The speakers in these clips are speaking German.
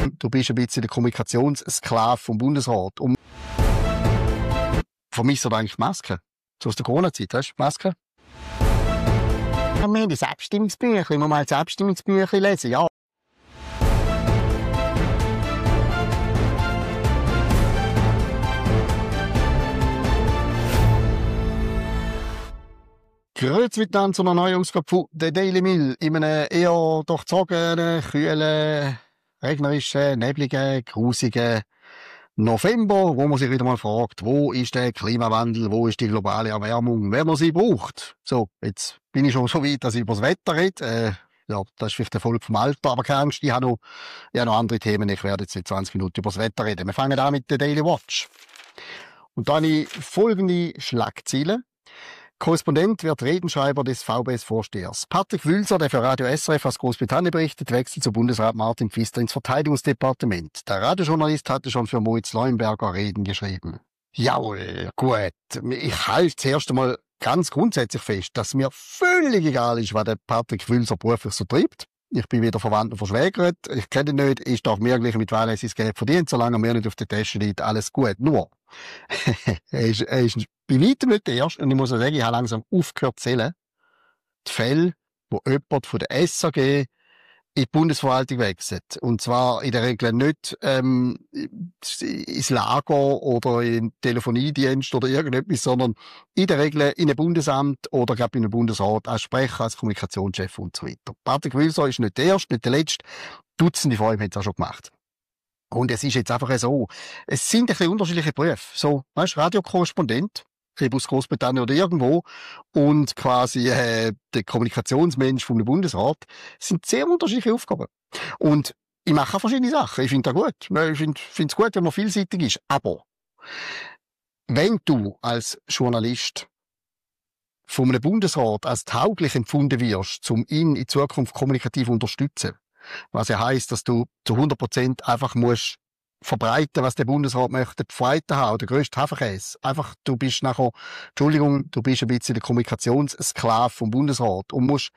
Du bist ein bisschen der Kommunikationssklave vom Bundesrat. Und vermisst du eigentlich Masken? So aus der Corona-Zeit, hast du Masken? Wir haben das Abstimmungsbüchlein, wir mal das Abstimmungsbüchlein lesen, ja. Grüezi miteinander zu einer neuen Ausgabe von «The Daily Mill» in einem eher durchzogenen, kühlen, regnerischen, nebligen, grusigen November, wo man sich wieder mal fragt, wo ist der Klimawandel, wo ist die globale Erwärmung, wenn man sie braucht. So, jetzt bin ich schon so weit, dass ich über das Wetter rede. Ja, das ist vielleicht der Erfolg vom Alter, aber keine Angst, ich habe noch andere Themen. Ich werde jetzt in 20 Minuten über das Wetter reden. Wir fangen an mit der Daily Watch. Und da habe ich folgende Schlagzeilen. Korrespondent wird Redenschreiber des VBS-Vorstehers. Patrick Wülser, der für Radio SRF aus Großbritannien berichtet, wechselt zu Bundesrat Martin Pfister ins Verteidigungsdepartement. Der Radiojournalist hatte schon für Moritz Leuenberger Reden geschrieben. Jawohl, gut. Ich halte zuerst einmal ganz grundsätzlich fest, dass mir völlig egal ist, was der Patrick Wülser beruflich so treibt. Ich bin weder verwandt noch verschwägert. Ich kenne ihn nicht. Ich darf mir gleich mit Wahlässiges Geld verdienen, solange er mir nicht auf der Tasche liegt. Alles gut. Nur, er ist bei weitem nicht der Erste. Und ich muss auch sagen, ich habe langsam aufgehört zu zählen. Die Fälle, wo jemand von der SAG in die Bundesverwaltung wechselt. Und zwar in der Regel nicht ins Lager oder in den Telefoniedienst oder irgendetwas, sondern in der Regel in ein Bundesamt oder gerade in einen Bundesrat als Sprecher, als Kommunikationschef und so weiter. Patrick Wülser ist nicht der Erste, nicht der Letzte. Dutzende von ihm hat es auch schon gemacht. Und es ist jetzt einfach so, es sind ein bisschen unterschiedliche Berufe. So, weißt, Radiokorrespondent, aus Großbritannien oder irgendwo, und quasi der Kommunikationsmensch vom Bundesrat, sind sehr unterschiedliche Aufgaben. Und ich mache auch verschiedene Sachen. Ich finde das gut. Ich finde es gut, wenn man vielseitig ist. Aber wenn du als Journalist von einem Bundesrat als tauglich empfunden wirst, um ihn in Zukunft kommunikativ zu unterstützen, was ja heisst, dass du zu 100% einfach musst verbreiten, was der Bundesrat möchte, Pfeiten haben, der grösste Hafenkäse. Einfach, du bist nachher, Entschuldigung, du bist ein bisschen der Kommunikationssklave vom Bundesrat und musst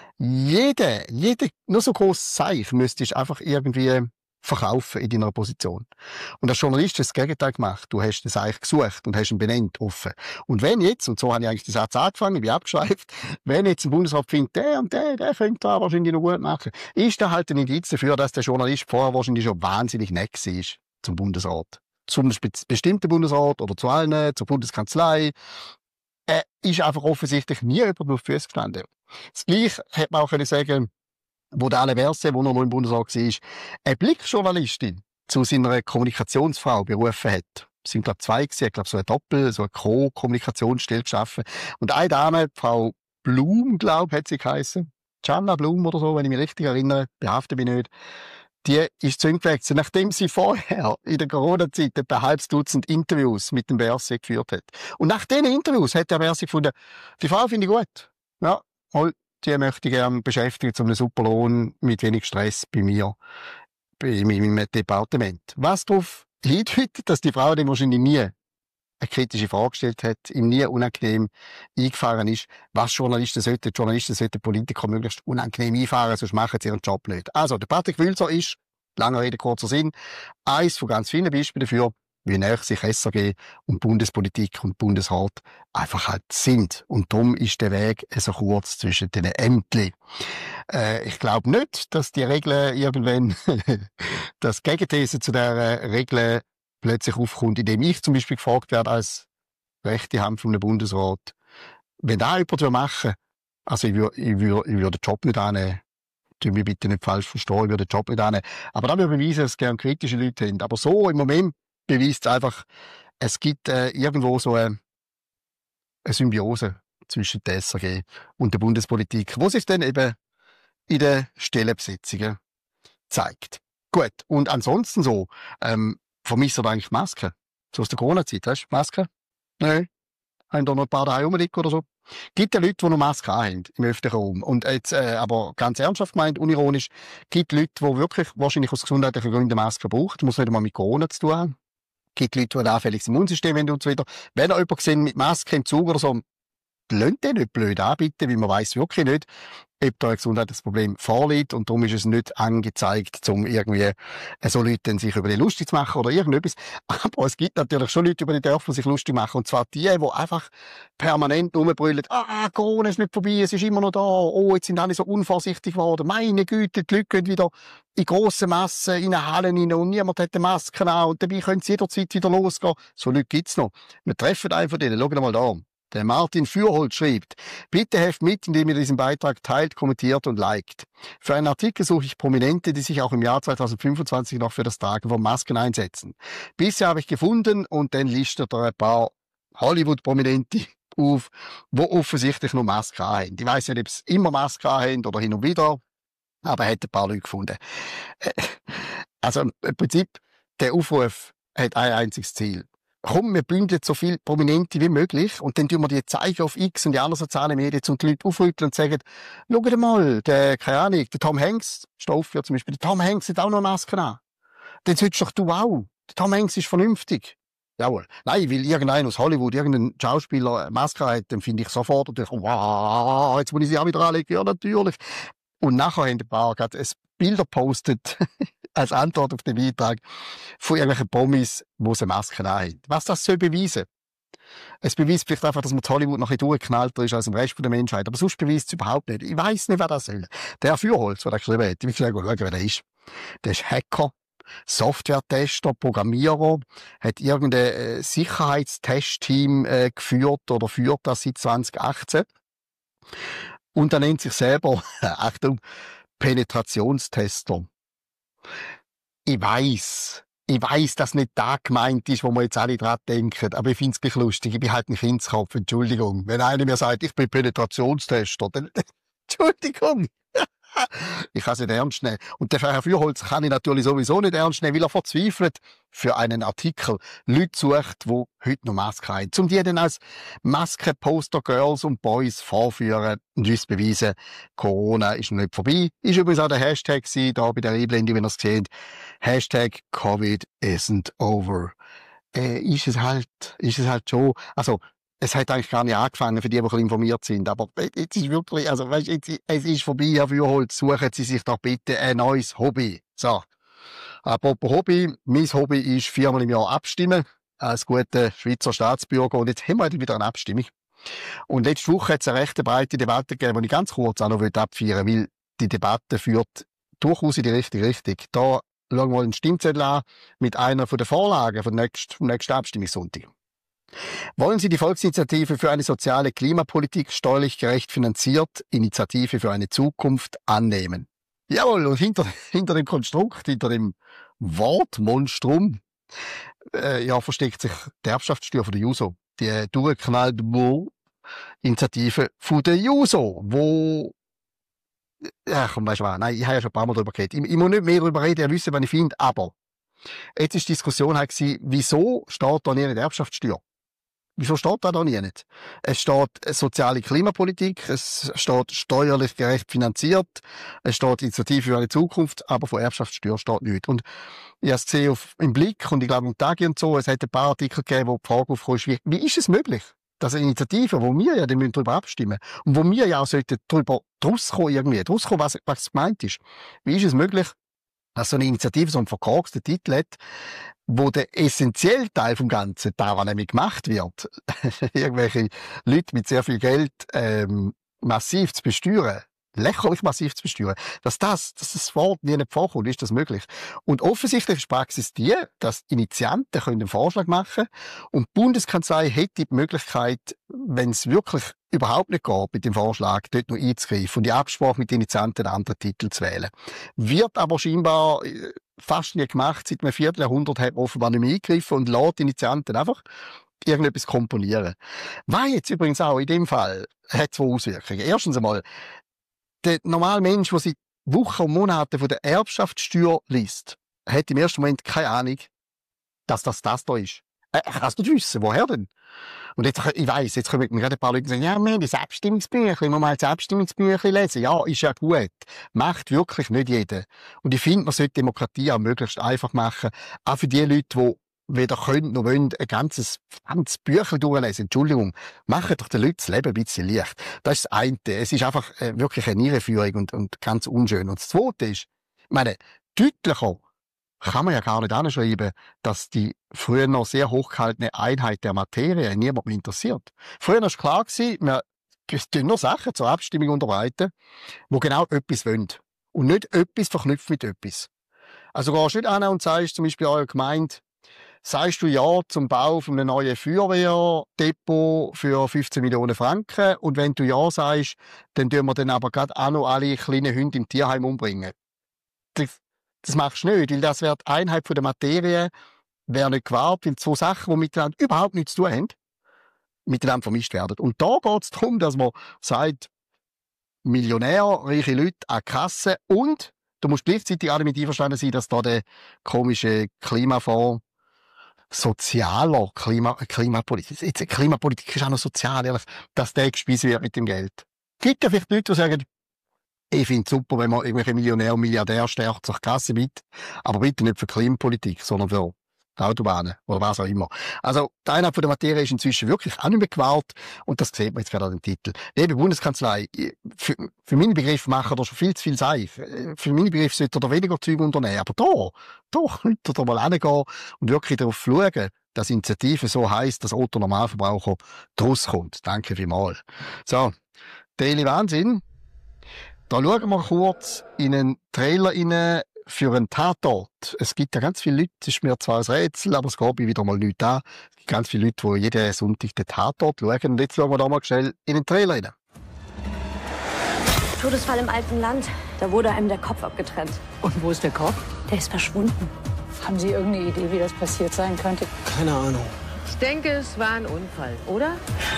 jede, nur so grosses Zeichen müsstest einfach irgendwie verkaufen in deiner Position. Und als Journalist hast du das Gegenteil gemacht. Du hast das eigentlich gesucht und hast ihn benannt, offen. Und wenn jetzt, und so habe ich eigentlich den Satz angefangen, ich bin abgeschweift, wenn jetzt ein Bundesrat findet, der und der könnte da wahrscheinlich noch gut machen, ist da halt ein Indiz dafür, dass der Journalist vorher wahrscheinlich schon wahnsinnig nett war zum Bundesrat. Zum bestimmten Bundesrat oder zu allen, zur Bundeskanzlei. Er ist einfach offensichtlich nie jemand auf die Füße gestanden. Das Gleiche hätte man auch können sagen, wo der Alain Berset, wo er noch im Bundesrat war, eine Blickjournalistin zu seiner Kommunikationsfrau berufen hat. Es sind, glaube ich, zwei gewesen, glaube so eine Co-Kommunikationsstelle geschaffen. Und eine Dame, Frau Blum, glaube ich, hat sie geheissen. Gianna Blum oder so, wenn ich mich richtig erinnere, behafte mich nicht. Die ist zu ihm gewechselt, nachdem sie vorher in der Corona-Zeit etwa ein halbes Dutzend Interviews mit dem Berset geführt hat. Und nach diesen Interviews hat der Berset gefunden, die Frau finde ich gut. Ja, die möchte ich gerne beschäftigen zu einem super Lohn mit wenig Stress bei mir, in meinem Departement. Was darauf hindeutet, dass die Frau dem wahrscheinlich nie eine kritische Frage gestellt hat, ihm nie unangenehm eingefahren ist, was Journalisten sollten Politiker möglichst unangenehm einfahren, sonst machen sie ihren Job nicht. Also, der Patrick Wülser ist, langer Rede, kurzer Sinn, eins von ganz vielen Beispielen dafür, wie näher sich SAG und Bundespolitik und Bundesrat einfach halt sind. Und darum ist der Weg so kurz zwischen den Ämtern. Ich glaube nicht, dass die Regeln irgendwann das Gegenthese zu der Regel plötzlich aufkommt, indem ich zum Beispiel gefragt werde als rechte Hand vom Bundesrat, wenn da jemand machen will, also ich würde den Job nicht annehmen. Tu mich bitte nicht falsch verstehen, ich würde den Job nicht annehmen. Aber da würde beweisen, dass es gerne kritische Leute haben. Aber so im Moment beweist es einfach, es gibt irgendwo so eine Symbiose zwischen der SAG und der Bundespolitik, wo sich dann eben in den Stellenbesetzungen zeigt. Gut, und ansonsten so, vermisst ihr eigentlich Masken? So aus der Corona-Zeit, hast du Masken? Nein. Haben da noch ein paar daheim rumliegen oder so? Gibt ja Leute, die noch Masken haben im öffentlichen Raum. Und jetzt, aber ganz ernsthaft gemeint, unironisch, gibt Leute, die wirklich wahrscheinlich aus gesundheitlichen Gründen Masken brauchen. Das muss nicht einmal mit Corona zu tun haben. Gibt Leute, die ein anfälliges Immunsystem haben und so weiter. Wenn ihr jemanden gesehen mit Maske im Zug oder so, lasst den nicht blöd anbieten, weil man weiss wirklich nicht, ob da ein Gesundheitsproblem vorliegt und darum ist es nicht angezeigt, um irgendwie so Leute sich über die lustig zu machen oder irgendetwas. Aber es gibt natürlich schon Leute über die Dörfer, die sich lustig machen und zwar die einfach permanent rumbrüllen, Corona ist nicht vorbei, es ist immer noch da, oh, jetzt sind alle so unvorsichtig geworden, meine Güte, die Leute gehen wieder in grossen Massen in eine Hallen rein und niemand hat eine Maske an und dabei können sie jederzeit wieder losgehen. So Leute gibt's noch. Wir treffen einen von denen, schaut mal da. Der Martin Fürholz schreibt, bitte helft mit, indem ihr diesen Beitrag teilt, kommentiert und liked. Für einen Artikel suche ich Prominente, die sich auch im Jahr 2025 noch für das Tragen von Masken einsetzen. Bisher habe ich gefunden und dann listet er ein paar Hollywood-Prominente auf, die offensichtlich nur Masken haben. Ich weiss nicht, ob sie immer Masken haben oder hin und wieder, aber er hat ein paar Leute gefunden. Also im Prinzip, der Aufruf hat ein einziges Ziel. Komm, wir bündeln so viele Prominente wie möglich und dann tun wir die zeigen auf X und die anderen sozialen Medien und die Leute aufrütteln und sagen, schaut mal, keine Ahnung, der Tom Hanks, Stoff für zum Beispiel, der Tom Hanks hat auch noch Masken an. Dann solltest doch du auch. Der Tom Hanks ist vernünftig. Jawohl. Nein, weil irgendein aus Hollywood, irgendein Schauspieler eine Maske hat, dann finde ich sofort natürlich, wow, jetzt muss ich sie auch wieder anlegen. Ja, natürlich. Und nachher haben ein paar gerade Bilder postet als Antwort auf den Beitrag von irgendwelchen Promis, die sie Masken haben. Was das soll beweisen? Es beweist vielleicht einfach, dass man Hollywood noch ein bisschen durchgeknallter ist als im Rest der Menschheit. Aber sonst beweist es überhaupt nicht. Ich weiss nicht, wer das soll. Der Fürholz, der geschrieben hat, ich will schauen, wer der ist. Der ist Hacker, Software-Tester, Programmierer, hat irgendein Sicherheitstestteam geführt oder führt das seit 2018. Und er nennt sich selber, Achtung, Penetrationstester. Ich weiss, dass nicht da gemeint ist, wo wir jetzt alle dran denken, aber ich find's gleich lustig. Ich bin halt ein Kindskopf, Entschuldigung. Wenn einer mir sagt, ich bin Penetrationstester, dann, Entschuldigung. Ich kann es nicht ernst nehmen. Und den Herr Fürholz kann ich natürlich sowieso nicht ernst nehmen, weil er verzweifelt für einen Artikel Leute sucht, die heute noch Masken haben. Um die dann als Masken-Poster-Girls und Boys vorführen und uns beweisen, Corona ist noch nicht vorbei. Ist übrigens auch der Hashtag da bei der Einblende, wenn ihr es seht. Hashtag Covid isn't over. Ist es halt schon. Also, es hat eigentlich gar nicht angefangen für die ein bisschen informiert sind. Aber jetzt ist wirklich, also, weißt, es ist vorbei, Herr Fürholz, suchen Sie sich doch bitte ein neues Hobby. So. Apropos Hobby. Mein Hobby ist 4-mal im Jahr abstimmen. Als guter Schweizer Staatsbürger. Und jetzt haben wir wieder eine Abstimmung. Und letzte Woche hat es eine recht breite Debatte gegeben, die ich ganz kurz auch noch abfeiern will, weil die Debatte führt durchaus in die richtige Richtung. Da schauen wir mal einen Stimmzettel an mit einer von den Vorlagen vom nächsten Abstimmungssonntag. Wollen Sie die Volksinitiative für eine soziale Klimapolitik steuerlich gerecht finanziert, Initiative für eine Zukunft annehmen? Jawohl, und hinter dem Konstrukt, hinter dem Wortmonstrum, versteckt sich die Erbschaftssteuer von der JUSO. Die durchgeknallte Initiative von der JUSO, wo komm, weißt du was? Nein, ich habe ja schon ein paar Mal darüber geredet. Ich muss nicht mehr darüber reden, ihr wisst, was ich finde, aber jetzt ist die Diskussion halt gewesen, wieso steht da nicht Erbschaftssteuer? Wieso steht da nie nicht? Es steht soziale Klimapolitik, es steht steuerlich gerecht finanziert, es steht Initiative für eine Zukunft, aber von Erbschaftssteuer steht nichts. Und ich habe es gesehen im Blick und ich glaube am Tag und so, es hat ein paar Artikel gegeben, wo die Frage aufkam, wie ist es möglich, dass eine Initiative, wo wir ja darüber abstimmen und wo wir ja auch darüber draus kommen, was gemeint ist. Wie ist es möglich, dass so eine Initiative so einen verkorksten Titel hat, wo der essentielle Teil vom Ganzen daran nämlich gemacht wird, irgendwelche Leute mit sehr viel Geld massiv zu besteuern, lächerlich massiv zu besteuern, dass das Wort nie nicht vorkommt, ist das möglich. Und offensichtlich ist die Praxis die, dass Initianten können einen Vorschlag machen und die Bundeskanzlei hätte die Möglichkeit, wenn es wirklich überhaupt nicht geht, mit dem Vorschlag dort noch einzugreifen und die Absprache mit den Initianten einen anderen Titel zu wählen. Wird aber scheinbar fast nie gemacht. Seit einem Vierteljahrhundert hat man offenbar nicht mehr eingegriffen und lässt die Initianten einfach irgendetwas komponieren. Was jetzt übrigens auch in dem Fall hat zwei Auswirkungen. Erstens einmal, der normale Mensch, der seit Wochen und Monaten von der Erbschaftssteuer liest, hat im ersten Moment keine Ahnung, dass das da ist. Er kann es nicht wissen. Woher denn? Und jetzt, ich weiss, jetzt kommen mir gerade ein paar Leute und sagen, ja, wir haben das Abstimmungsbüchlein, muss mal das Abstimmungsbüchlein lesen. Ja, ist ja gut. Macht wirklich nicht jeder. Und ich finde, man sollte Demokratie auch möglichst einfach machen. Auch für die Leute, die weder können noch wollen ein ganzes Bücher durchlesen. Entschuldigung, machen doch den Leuten das Leben ein bisschen leicht. Das ist das eine. Es ist einfach wirklich eine Irreführung und ganz unschön. Und das Zweite ist, ich meine, deutlicher kann man ja gar nicht anschreiben, dass die früher noch sehr hochgehaltene Einheit der Materie niemand mehr interessiert. Früher war es klar, wir tun nur Sachen zur Abstimmung unterbreiten, die genau etwas wollen. Und nicht etwas verknüpft mit etwas. Also gehst du nicht an und sagst zum Beispiel eurer Gemeinde, sagst du ja zum Bau von einem neuen Feuerwehrdepot für 15 Millionen Franken und wenn du ja sagst, dann tun wir dann aber gerade auch noch alle kleinen Hunde im Tierheim umbringen. Das machst du nicht, weil das wäre die Einheit von der Materie, wäre nicht gewahrt, weil zwei Sachen, die miteinander überhaupt nichts zu tun haben, miteinander vermischt werden. Und da geht es darum, dass man sagt, Millionär, reiche Leute an die Kasse und du musst gleichzeitig alle mit einverstanden sein, dass da der komische Klimafonds sozialer Klimapolitik, jetzt Klimapolitik ist auch noch sozial, ehrlich, dass der gespeist wird mit dem Geld. Gibt ja vielleicht Leute, die sagen, ich finde es super, wenn man irgendwelche Millionär und Milliardär stärkt zur Kasse mit, aber bitte nicht für Klimapolitik, sondern für Autobahnen oder was auch immer. Also, die Einheit von der Materie ist inzwischen wirklich auch nicht mehr gewahrt und das sieht man jetzt gerade an dem Titel. Liebe Bundeskanzlei, für meine Begriffe machen da schon viel zu viel Seif. Für meine Begriffe sollte da weniger Zeug unternehmen. Aber da könnte da mal hingehen und wirklich darauf schauen, dass Initiative so heisst, dass Otto Normalverbraucher draus kommt. Danke vielmals. So, Daily Wahnsinn. Da schauen wir kurz in einen Trailer rein für einen Tatort. Es gibt ja ganz viele Leute, das ist mir zwar ein Rätsel, aber es geht mir wieder mal nichts an. Es gibt ganz viele Leute, die jeden Sonntag den Tatort schauen. Und jetzt schauen wir da mal schnell in den Trailer rein. Todesfall im alten Land. Da wurde einem der Kopf abgetrennt. Und wo ist der Kopf? Der ist verschwunden. Haben Sie irgendeine Idee, wie das passiert sein könnte? Keine Ahnung. Ich denke, es war ein Unfall, oder?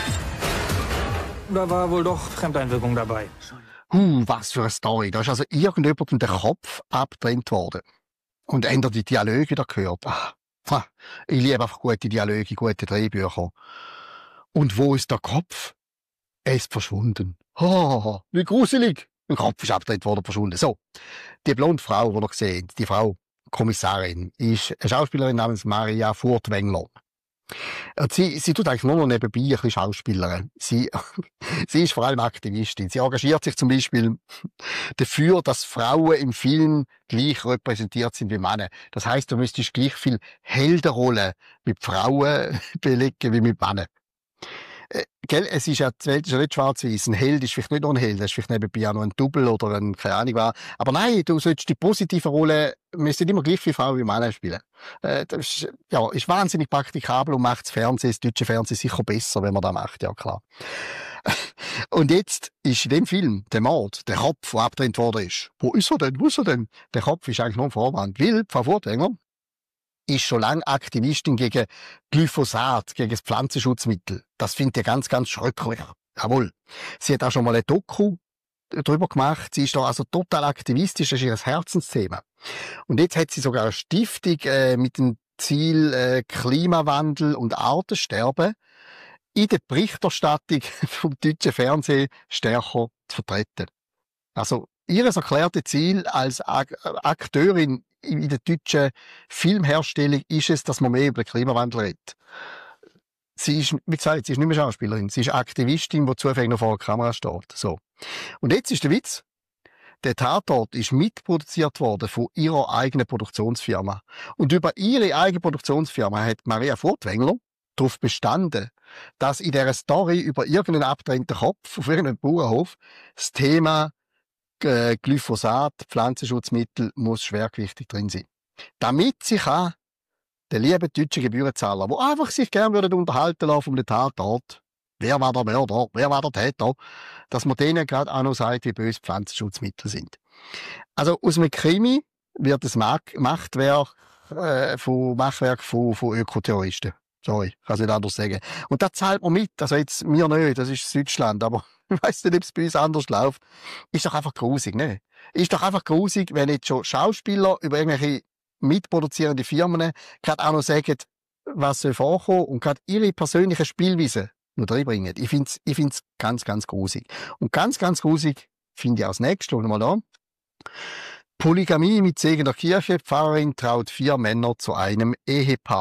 Da war wohl doch Fremdeinwirkung dabei. Was für eine Story. Da ist also irgendjemandem der Kopf abgetrennt worden. Und ändert die Dialoge wieder gehört. Ich liebe einfach gute Dialoge, gute Drehbücher. Und wo ist der Kopf? Er ist verschwunden. Wie gruselig. Der Kopf ist abgetrennt worden, verschwunden. So. Die blonde Frau, die ihr seht, die Frau Kommissarin, ist eine Schauspielerin namens Maria Furtwängler. Sie tut eigentlich nur noch nebenbei ein bisschen Schauspielerin. Sie ist vor allem Aktivistin. Sie engagiert sich zum Beispiel dafür, dass Frauen im Film gleich repräsentiert sind wie Männer. Das heisst, du müsstest gleich viel Heldenrollen mit Frauen belegen wie mit Männern. Gell, es ist ja, die Welt ist ja nicht schwarz-weiß. Ein Held ist vielleicht nicht nur ein Held, das ist vielleicht nebenbei auch noch ein Double oder ein, keine Ahnung was. Aber nein, du solltest die positive Rolle, müsstest immer gleich viele Frauen wie Männer spielen. Das ist wahnsinnig praktikabel und macht das deutsche Fernsehen sicher besser, wenn man das macht, ja klar. Und jetzt ist in dem Film der Mord, der Kopf, der abgetrennt worden ist. Wo ist er denn? Wo ist er denn? Der Kopf ist eigentlich nur ein Vorwand. Weil, Frau Furtwängler ist schon lange Aktivistin gegen Glyphosat, gegen das Pflanzenschutzmittel. Das findet ihr ganz, ganz schrecklich. Jawohl. Sie hat auch schon mal ein Doku drüber gemacht. Sie ist da also total aktivistisch. Das ist ihr Herzensthema. Und jetzt hat sie sogar eine Stiftung mit dem Ziel Klimawandel und Artensterben in der Berichterstattung vom deutschen Fernsehen stärker zu vertreten. Also, ihres erklärte Ziel als Akteurin in der deutschen Filmherstellung ist es, dass man mehr über den Klimawandel redet. Sie ist, wie gesagt, sie ist nicht mehr Schauspielerin, sie ist Aktivistin, die zufällig noch vor der Kamera steht. So. Und jetzt ist der Witz. Der Tatort ist mitproduziert worden von ihrer eigenen Produktionsfirma. Und über ihre eigene Produktionsfirma hat Maria Furtwängler darauf bestanden, dass in dieser Story über irgendeinen abgetrennten Kopf auf irgendeinem Bauernhof das Thema Glyphosat, Pflanzenschutzmittel, muss schwergewichtig drin sein. Damit sich auch der liebe deutsche Gebührenzahler, der einfach sich gerne unterhalten lassen um den Tatort, wer war der Mörder, wer war der Täter, dass man denen gerade auch noch sagt, wie böse Pflanzenschutzmittel sind. Also aus einem Krimi wird das Machwerk von Ökoterroristen. Sorry, kann ich nicht anders sagen. Und das zahlt man mit. Also jetzt, mir nicht, das ist Deutschland, aber ich weiss nicht, ob es bei uns anders läuft. Ist doch einfach grusig, ne? Ist doch einfach grusig, wenn jetzt schon Schauspieler über irgendwelche mitproduzierende Firmen gerade auch noch sagen, was soll vorkommen und gerade ihre persönliche Spielweise noch reinbringen. Ich find's ganz, ganz grusig. Und ganz, ganz grusig finde ich auch das nächste. Schauen wir mal da. Polygamie mit Segen der Kirche. Pfarrerin traut 4 Männer zu einem Ehepaar.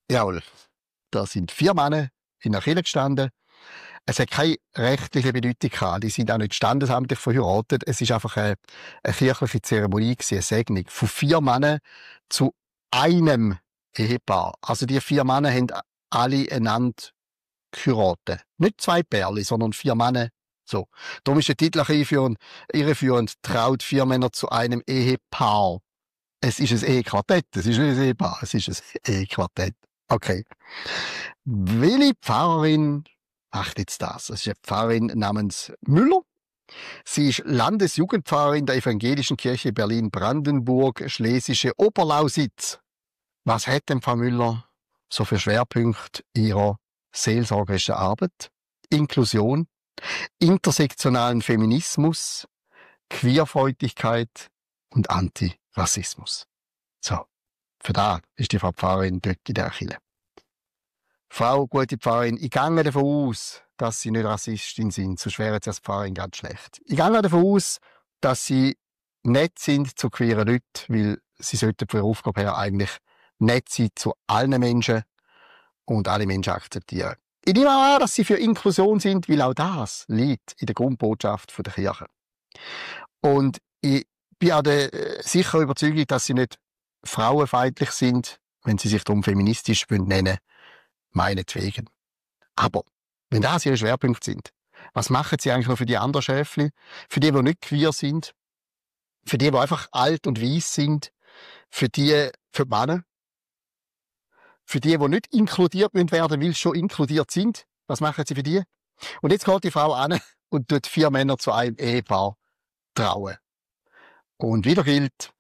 Jawohl. Da sind 4 Männer in der Kirche gestanden. Es hat keine rechtliche Bedeutung gehabt. Die sind auch nicht standesamtlich verheiratet. Es ist einfach eine kirchliche Zeremonie gewesen, eine Segnung von 4 Männern zu einem Ehepaar. Also die 4 Männer haben alle einander geheiratet. Nicht 2 Pärchen, sondern 4 Männer. So. Darum ist der Titel auch irreführend. Traut 4 Männer zu einem Ehepaar. Es ist ein Ehequartett. Es ist nicht ein Ehepaar. Es ist ein Ehequartett. Okay. Welche Pfarrerin macht jetzt das? Es ist eine Pfarrerin namens Müller. Sie ist Landesjugendpfarrerin der Evangelischen Kirche Berlin-Brandenburg, Schlesische Oberlausitz. Was hat denn Frau Müller so für Schwerpunkte ihrer seelsorgerischen Arbeit? Inklusion, intersektionalen Feminismus, Queerfreundlichkeit und Antirassismus. So, für da ist die Frau Pfarrerin dort in der Kirche. Frau, gute Pfarrerin, ich gehe davon aus, dass Sie nicht Rassistin sind, sonst wären Sie als Pfarrerin ganz schlecht. Ich gehe davon aus, dass Sie nett sind zu queeren Leuten, weil Sie sollten von Ihrer Aufgabe her eigentlich nett sein zu allen Menschen und alle Menschen akzeptieren. Ich nehme auch an, dass Sie für Inklusion sind, weil auch das liegt in der Grundbotschaft der Kirche. Und ich bin auch der sicheren Überzeugung, dass Sie nicht frauenfeindlich sind, wenn Sie sich darum feministisch nennen, meinetwegen. Aber wenn das Ihre Schwerpunkte sind, was machen Sie eigentlich noch für die anderen Schäfli? Für die nicht queer sind? Für die einfach alt und weiss sind? Für die Männer? Für die nicht inkludiert werden, weil sie schon inkludiert sind? Was machen Sie für die? Und jetzt geht die Frau an und tut 4 Männer zu einem Ehepaar trauen. Und wieder gilt,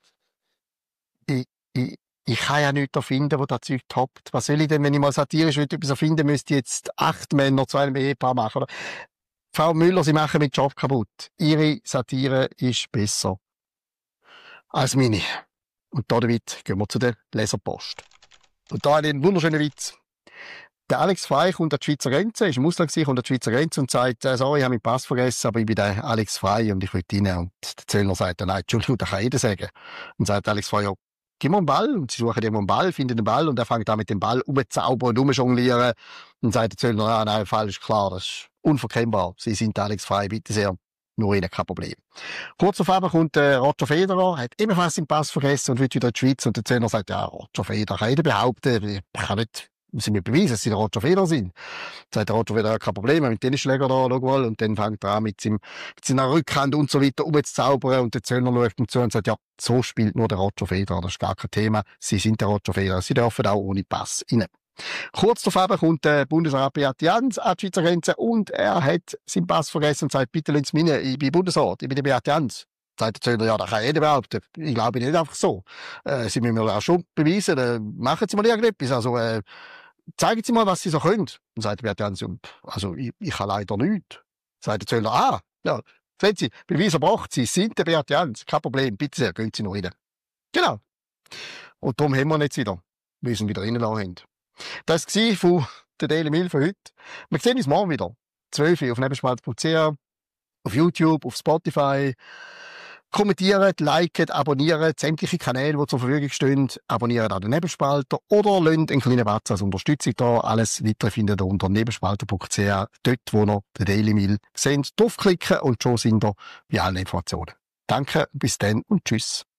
ich kann ja nichts erfinden, wo das Zeug toppt. Was soll ich denn, wenn ich mal satirisch etwas erfinden müsste, jetzt 8 Männer zu einem Ehepaar machen? Oder? Frau Müller, Sie machen meinen Job kaputt. Ihre Satire ist besser als meine. Und damit gehen wir zu der Leserpost. Und da habe ich einen wunderschönen Witz. Der Alex Frey kommt an die Schweizer Grenze, ist im Ausland gewesen, kommt an die Schweizer Grenze und sagt, sorry, ich habe meinen Pass vergessen, aber ich bin der Alex Frey und ich will rein. Und der Zöllner sagt, nein, Entschuldigung, das kann jeder sagen. Und sagt Alex Frey, ja, gib mir einen Ball. Und sie suchen ihm einen Ball, finden den Ball und er fängt an mit dem Ball rumzuzaubern und rumjonglieren. Und sagt der Zöllner, nein, falsch, klar, das ist unverkennbar. Sie sind Alex Frey, bitte sehr. Nur ihnen kein Problem. Kurz auf einmal kommt Roger Federer, hat ebenfalls seinen Pass vergessen und will wieder in die Schweiz. Und der Zöllner sagt, ja, Roger Federer kann jeder behaupten, ich kann nicht, müssen mir beweisen, dass sie der Roger Federer sind. Sagt der Roger Federer, kein Problem, mit dem Tennisschläger da, schau mal. Und dann fängt er an mit seiner Rückhand und so weiter rumzuzaubern. Und der Zöllner schaut ihm zu und sagt, ja, so spielt nur der Roger Federer, das ist gar kein Thema. Sie sind der Roger Federer, sie dürfen auch ohne Pass rein. Kurz darauf kommt der Bundesrat Beat Jans an die Schweizer Grenze und er hat seinen Pass vergessen und sagt, bitte lassen Sie mich rein, ich bin Bundesrat, ich bin der Beat Jans. Sagt der Zöllner, ja, das kann jeder behaupten. Ich glaube nicht einfach so. Sie müssen mir auch schon beweisen, machen Sie mal irgendetwas. Also, zeigen Sie mal, was Sie so können. Und sagt der Beat Jans, also, ich kann leider nichts. Sagt der Zöllner, ja, sehen Sie, Beweis erbracht, Sie sind der Beat Jans, kein Problem, bitte sehr, gehen Sie noch rein. Genau. Und darum haben wir ihn jetzt wieder, weil wir ihn wieder reinlassen haben. Das war von der Daily Mail für heute. Wir sehen uns morgen wieder. 12 Uhr auf nebenspalter.ch, auf YouTube, auf Spotify. Kommentiert, liket, abonniert sämtliche Kanäle, die zur Verfügung stehen. Abonniert auch den Nebenspalter oder lasst einen kleinen Batz als Unterstützung da. Alles weitere findet ihr unter nebenspalter.ch, dort, wo ihr den Daily Mail seht. Draufklicken und schon sind ihr bei allen Informationen. Danke, bis dann und tschüss.